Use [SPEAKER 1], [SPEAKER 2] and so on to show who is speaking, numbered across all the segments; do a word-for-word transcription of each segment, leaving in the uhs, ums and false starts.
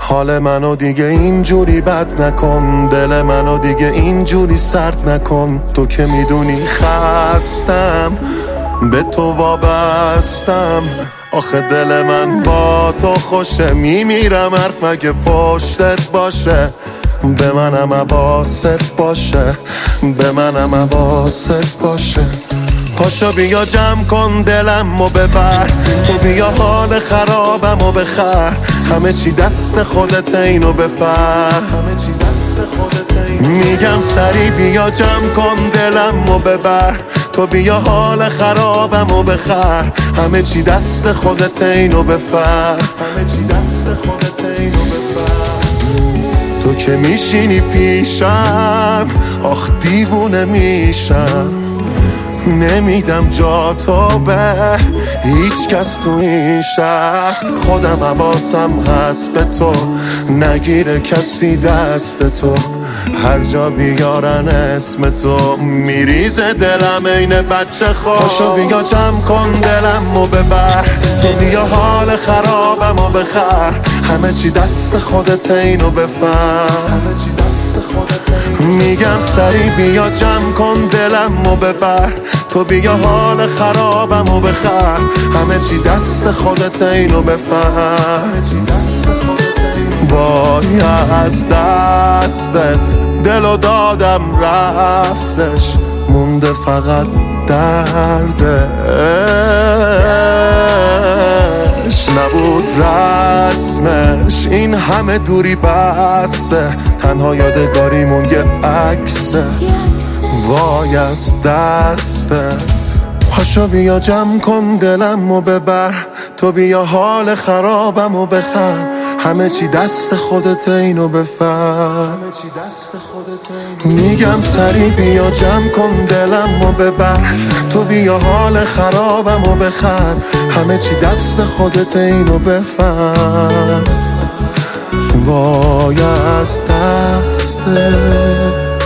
[SPEAKER 1] حال منو دیگه اینجوری بد نکن، دل منو دیگه اینجوری سرد نکن. تو که میدونی خستم، به تو وابستم. آخه دل من با تو خوشه، میمیرم حرف مگه پشتت باشه. به منم حواست باشه، به منم حواست باشه. پاشو بیا جمع کن دلم و ببر، تو بیا حال خرابم و بخر. همه چی دست خودت، اینو بفر. میگم سری بیا جمع کن دلم و ببر، تو بیا حال خرابم و بخر. همه چی دست خودت، اینو بفر. تو که میشینی پیشم، آخ دیوونه میشم. نمیدم جا تو به هیچ کس تو این شهر. خودم حواسم هست به تو، نگیره کسی دست تو. هر جا بیارن اسم تو، میریزه دلم این بچه خود. پاشو بیا جمع کن دلم و ببر، تو بیا حال خرابم و بخر. همه چی دست خودت، اینو بفهم. میگم سری بیا جمع کن دلم و ببر، تو بیا حال خرابم و بخر. همه چی دست خودت، اینو بفهم. وای از دستت دلو دادم رفتش، مونده فقط دردش. نبود رسمش این همه دوری بسته، تنها یادگاریمون یه عکسه. وای از دستت. پاشو بیا جمع کن دلم و ببر، تو بیا حال خرابم و بخر. همه چی دست خودت، اینو بفر. میگم سری بیا جمع کن دلم و ببر، تو بیا حال خرابم و بخر. همه چی دست خودت، اینو بفر. وای از دستت.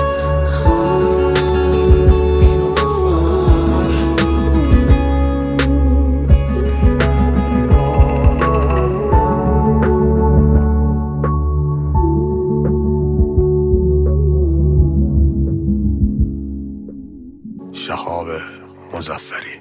[SPEAKER 1] شهاب مظفری.